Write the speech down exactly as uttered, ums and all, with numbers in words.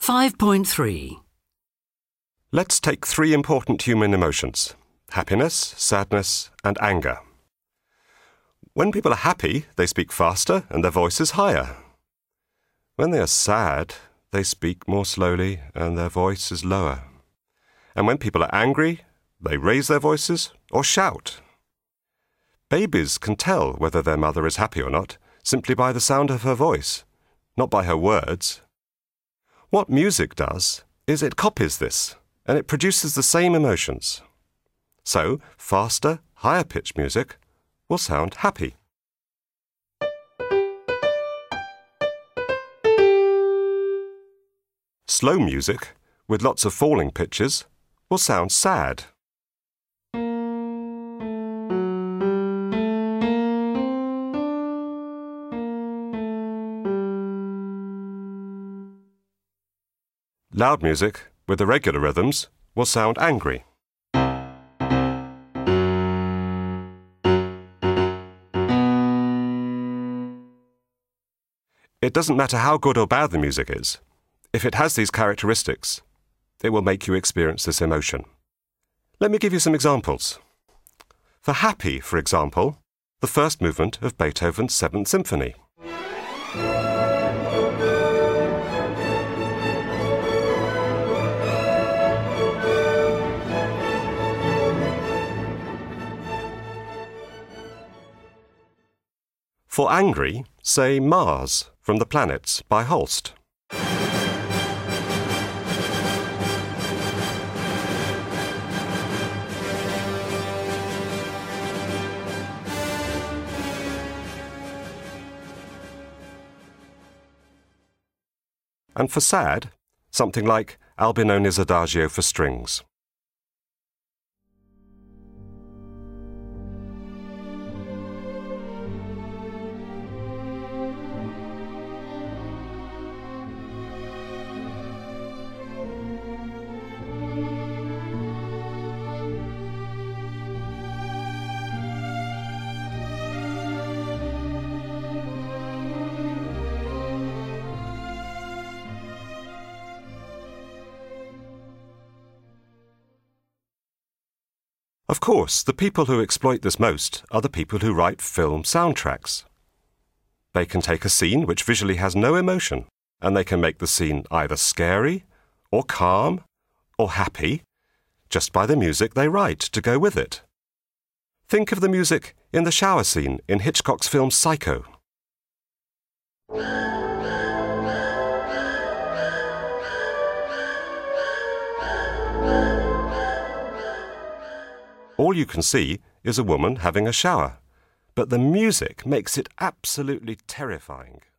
five point three. Let's take three important human emotions: happiness, sadness, and anger. When people are happy, they speak faster and their voice is higher. When they are sad, they speak more slowly and their voice is lower. And when people are angry, they raise their voices or shout. Babies can tell whether their mother is happy or not simply by the sound of her voice, not by her words. What music does is it copies this, and it produces the same emotions. So, faster, higher-pitched music will sound happy. Slow music, with lots of falling pitches, will sound sad. Loud music, with irregular rhythms, will sound angry. It doesn't matter how good or bad the music is. If it has these characteristics, it will make you experience this emotion. Let me give you some examples. For happy, for example, the first movement of Beethoven's Seventh Symphony. For angry, say Mars from The Planets by Holst. And for sad, something like Albinone's Adagio for strings. Of course, the people who exploit this most are the people who write film soundtracks. They can take a scene which visually has no emotion, and they can make the scene either scary, or calm, or happy, just by the music they write to go with it. Think of the music in the shower scene in Hitchcock's film Psycho. All you can see is a woman having a shower, but the music makes it absolutely terrifying.